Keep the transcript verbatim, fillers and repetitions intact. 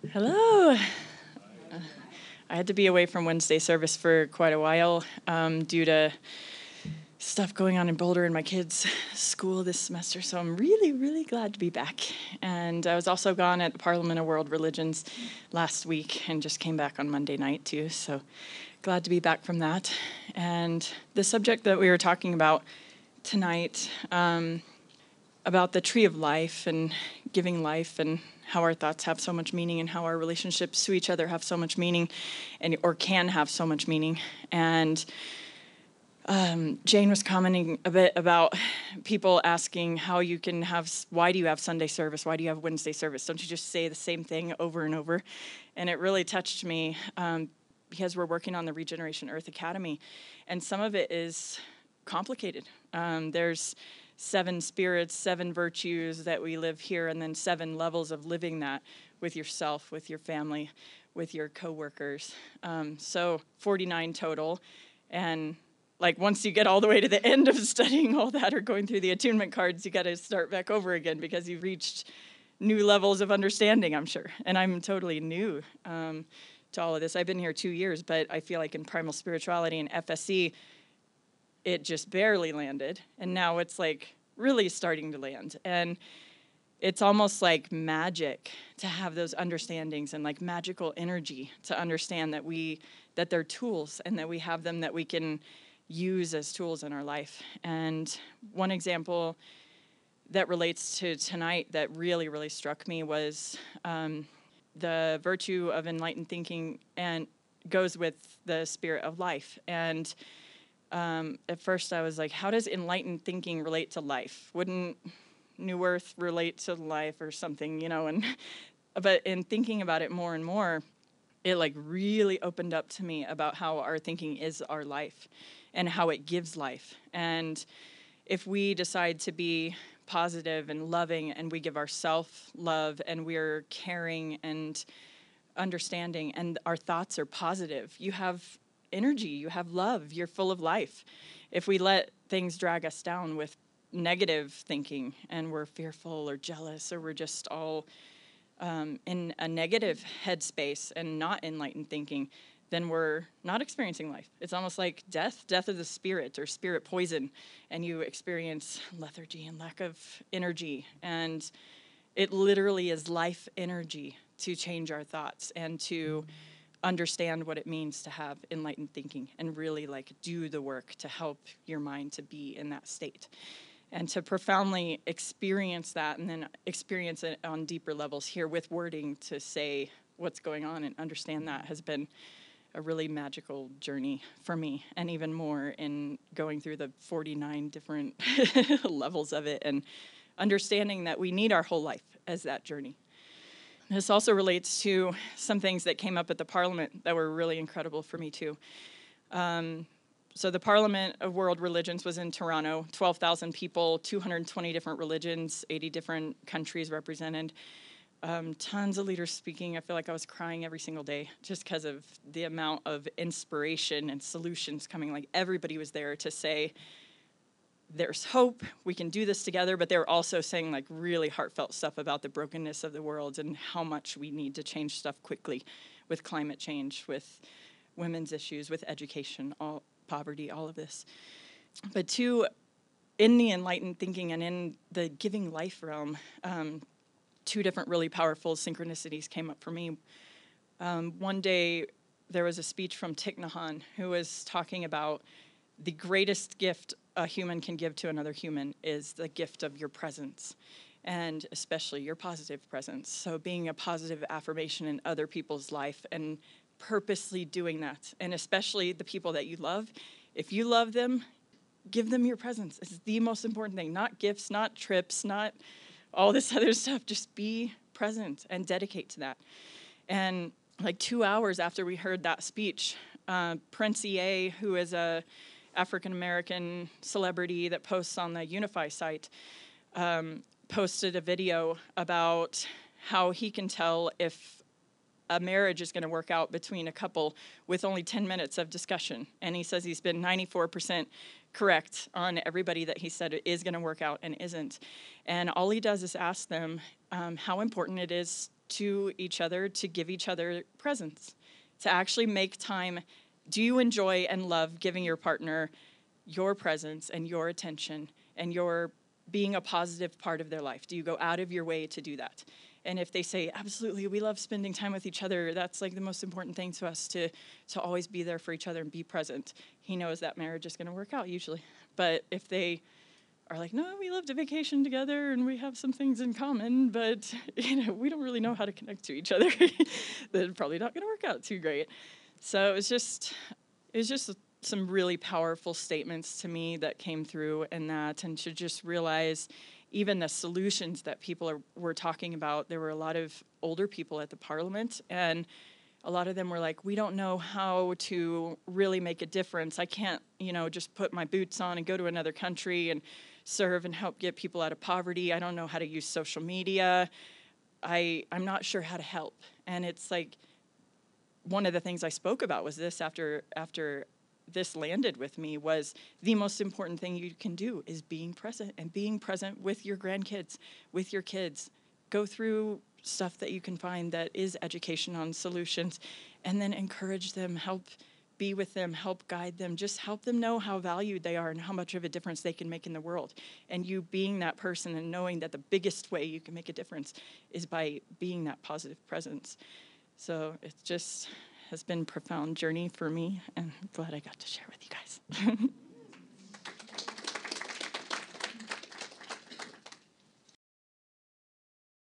Hello. I had to be away from Wednesday service for quite a while um, due to stuff going on in Boulder in my kids' school this semester, so I'm really, really glad to be back. And I was also gone at the Parliament of World Religions last week and just came back on Monday night too, so glad to be back from that. And the subject that we were talking about tonight, um, about the tree of life and giving life and how our thoughts have so much meaning and how our relationships to each other have so much meaning and or can have so much meaning. And um, Jane was commenting a bit about people asking how you can have, why do you have Sunday service? Why do you have Wednesday service? Don't you just say the same thing over and over? And it really touched me um, because we're working on the Regeneration Earth Academy. And some of it is complicated. Um, there's seven spirits, seven virtues that we live here, and then seven levels of living that with yourself, with your family, with your coworkers. Um, so forty-nine total. And like once you get all the way to the end of studying all that or going through the attunement cards, you got to start back over again because you've reached new levels of understanding, I'm sure. And I'm totally new um, to all of this. I've been here two years, but I feel like in primal spirituality and F S E, it just barely landed, and now it's like really starting to land. And it's almost like magic to have those understandings and like magical energy to understand that we, that they're tools and that we have them that we can use as tools in our life. And one example that relates to tonight that really, really struck me was um, the virtue of enlightened thinking and goes with the spirit of life. And Um, at first I was like, how does enlightened thinking relate to life? Wouldn't New Earth relate to life or something, you know? And but in thinking about it more and more, it like really opened up to me about how our thinking is our life and how it gives life. And if we decide to be positive and loving and we give ourselves love and we're caring and understanding and our thoughts are positive, you have energy, you have love, you're full of life. If we let things drag us down with negative thinking and we're fearful or jealous or we're just all um, in a negative headspace and not enlightened thinking, then we're not experiencing life. It's almost like death, death of the spirit or spirit poison, and you experience lethargy and lack of energy. And it literally is life energy to change our thoughts and to understand what it means to have enlightened thinking and really like do the work to help your mind to be in that state and to profoundly experience that and then experience it on deeper levels here with wording to say what's going on and understand that has been a really magical journey for me, and even more in going through the forty-nine different levels of it and understanding that we need our whole life as that journey. This also relates to some things that came up at the Parliament that were really incredible for me too. Um, so the Parliament of World Religions was in Toronto, twelve thousand people, two hundred twenty different religions, eighty different countries represented, um, tons of leaders speaking. I feel like I was crying every single day just because of the amount of inspiration and solutions coming. Like everybody was there to say, there's hope, we can do this together, but they were also saying like really heartfelt stuff about the brokenness of the world and how much we need to change stuff quickly with climate change, with women's issues, with education, all poverty, all of this. But two, in the enlightened thinking and in the giving life realm, um, two different really powerful synchronicities came up for me. Um, one day there was a speech from Thich Nhat Hanh who was talking about the greatest gift a human can give to another human is the gift of your presence, and especially your positive presence. So being a positive affirmation in other people's life and purposely doing that, and especially the people that you love. If you love them, give them your presence. It's the most important thing, not gifts, not trips, not all this other stuff. Just be present and dedicate to that. And like two hours after we heard that speech, uh, Prince E A, who is a African-American celebrity that posts on the Unify site, um, posted a video about how he can tell if a marriage is going to work out between a couple with only ten minutes of discussion. And he says he's been ninety-four percent correct on everybody that he said is going to work out and isn't. And all he does is ask them um, how important it is to each other to give each other presents, to actually make time. Do you enjoy and love giving your partner your presence and your attention and your being a positive part of their life? Do you go out of your way to do that? And if they say, absolutely, we love spending time with each other, that's like the most important thing to us, to, to always be there for each other and be present, he knows that marriage is going to work out usually. But if they are like, no, we love to vacation together and we have some things in common, but you know, we don't really know how to connect to each other, then probably not going to work out too great. So it was just, it was just some really powerful statements to me that came through in that, and to just realize even the solutions that people are, were talking about. There were a lot of older people at the Parliament, and a lot of them were like, we don't know how to really make a difference. I can't, you know, just put my boots on and go to another country and serve and help get people out of poverty. I don't know how to use social media. I, I'm not sure how to help. And it's like, one of the things I spoke about was this after after this landed with me, was the most important thing you can do is being present, and being present with your grandkids, with your kids. Go through stuff that you can find that is education on solutions, and then encourage them, help be with them, help guide them, just help them know how valued they are and how much of a difference they can make in the world. And you being that person and knowing that the biggest way you can make a difference is by being that positive presence. So it just has been a profound journey for me, and I'm glad I got to share with you guys.